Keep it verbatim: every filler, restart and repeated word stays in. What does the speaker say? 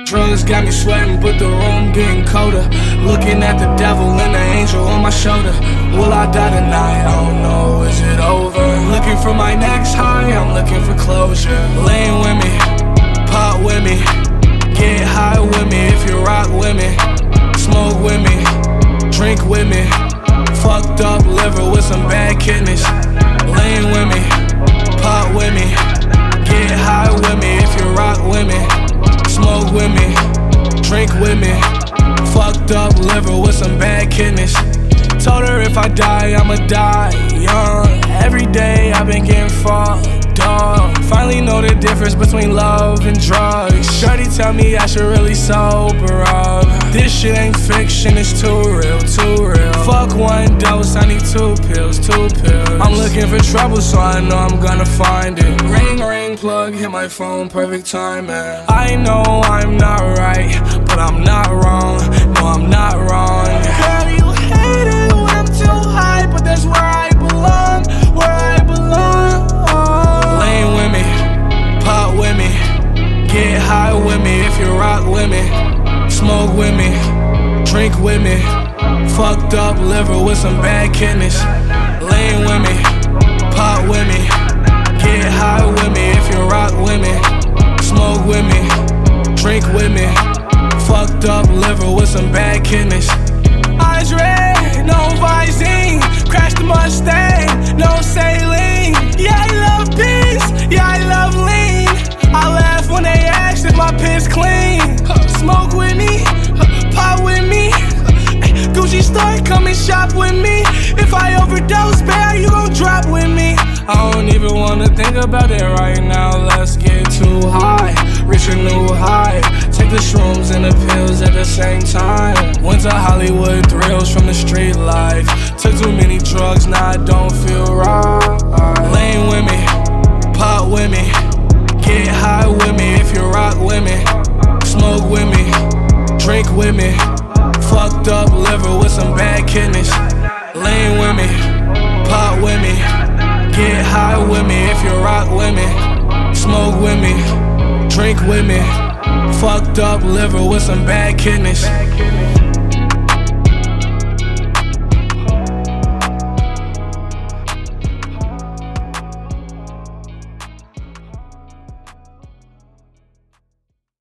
Drugs got me sweating, but the room getting colder. Looking at the devil and the angel on my shoulder. Will I die tonight? I don't know, is it over? Looking for my next high, I'm looking for closure. Lean with me, pop with me, get high with me if you rock with me. Smoke with me, drink with me. Fucked up liver with some bad kidneys. Lean with me, pop with me, get high with me if you rock with me. Smoke with me, drink with me. Fucked up liver with some bad kidneys. Told her if I die, I'ma die young. Every day I've been getting fucked up. Finally know the difference between love and drugs. Shorty tell me I should really sober up. This shit ain't fiction, it's too real, too real. Fuck one dose, I need two pills, two pills. I'm looking for trouble, so I know I'm gonna find it. Ring, ring, plug, hit my phone, perfect timing. I know I'm not right, but I'm not wrong. No, I'm not wrong. Girl, you hate it when I'm too high, but that's where I belong, where I belong. Lean with me, pop with me, get high with me if you rock with me. Smoke with me, drink with me. Fucked up liver with some bad kidneys. Lean with me, pop with me, get high with me if you rock with me. Smoke with me, drink with me. Fucked up liver with some bad kidneys. Eyes red, no Visine. Crash the Mustang, no saline. Yeah, I love peace, yeah, I love lean. I laugh when they ask if my piss clean. Smoke with me, pop with me. Gucci store, come and shop with me. If I overdose, bear, you gon' drop with me. I don't even wanna think about it right now. Let's get too high, reach a new high. Take the shrooms and the pills at the same time. Went to Hollywood, thrills from the street life. Took too many drugs, now I don't feel right. Lean with me, pop with me, get high with me if you rock with me. Smoke with me, drink with me. Fucked up liver with some bad kidneys. Lean with me, pop with me, get high with me if you rock with me. Smoke with me, drink with me. Fucked up liver with some bad kidneys.